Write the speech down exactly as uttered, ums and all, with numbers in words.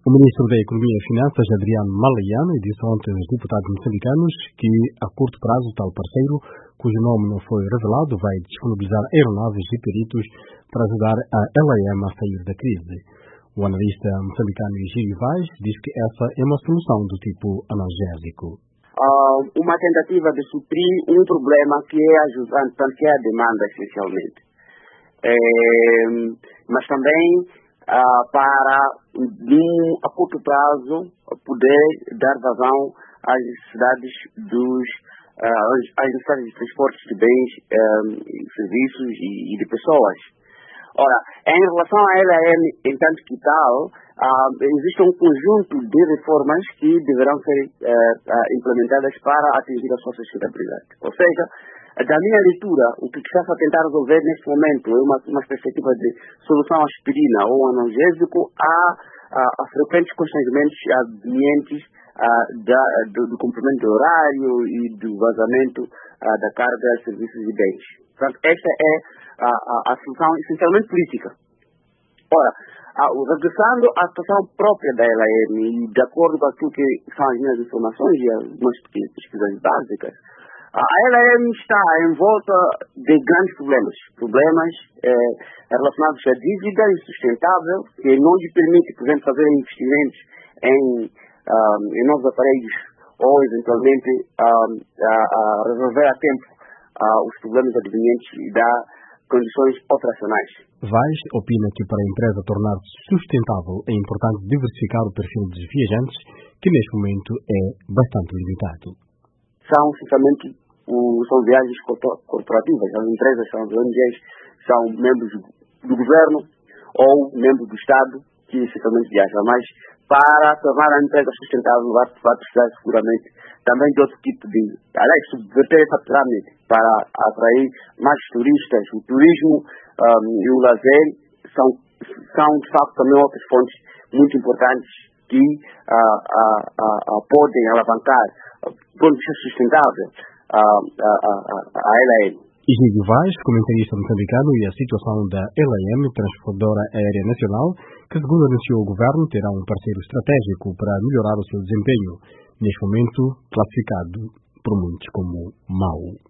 O ministro da Economia e Finanças, Adriano Malahiano, disse ontem aos deputados moçambicanos que, a curto prazo, tal parceiro, cujo nome não foi revelado, vai disponibilizar aeronaves e peritos para ajudar a L A M a sair da crise. O analista moçambicano Egídio Vaz diz que essa é uma solução do tipo analgésico. Uh, uma tentativa de suprir um problema que é ajudante, tanto que é a demanda, essencialmente. É, mas também uh, para, num, a curto prazo, poder dar vazão às necessidades dos uh, às necessidades de transportes de bens, um, serviços e, e de pessoas. Ora, em relação à L A M, entanto que tal, uh, existe um conjunto de reformas que deverão ser uh, uh, implementadas para atingir a sua sustentabilidade. Ou seja, da minha leitura, o que está a tentar resolver neste momento é uma, uma perspectiva de solução aspirina ou analgésico a, a, a frequentes constrangimentos ambientes uh, da, do, do cumprimento do horário e do vazamento uh, da carga de serviços e bens. Portanto, esta é a, a, a solução essencialmente política. Ora, a, regressando à situação própria da L A M e de acordo com aquilo que são as minhas informações e algumas pesquisas básicas, a L A M está envolta de grandes problemas. Problemas eh, relacionados à dívida insustentável, que não lhe permite, por exemplo, fazer investimentos em, um, em novos aparelhos ou, eventualmente, um, a, a resolver a tempo uh, os problemas advenientes da condições operacionais. Vaz opina que para a empresa tornar-se sustentável é importante diversificar o perfil dos viajantes, que neste momento é bastante limitado. São, simplesmente, o, são viagens corporativas. As empresas, são as O N Gs, são membros do governo ou membros do Estado que simplesmente viajam. Mas para tornar a empresa sustentável, vai, vai precisar seguramente também de outro tipo de... Aliás, subverter essa pirâmide para atrair mais turistas. O turismo um, e o lazer são, são, de facto, também outras fontes muito importantes que uh, uh, uh, uh, podem alavancar, uh, do ponto de vista sustentável, uh, uh, uh, uh, a L A M. Egídio Vaz, comentarista moçambicano, e a situação da L A M, Transportadora Aérea Nacional, que, segundo anunciou o governo, terá um parceiro estratégico para melhorar o seu desempenho, neste momento classificado por muitos como mau.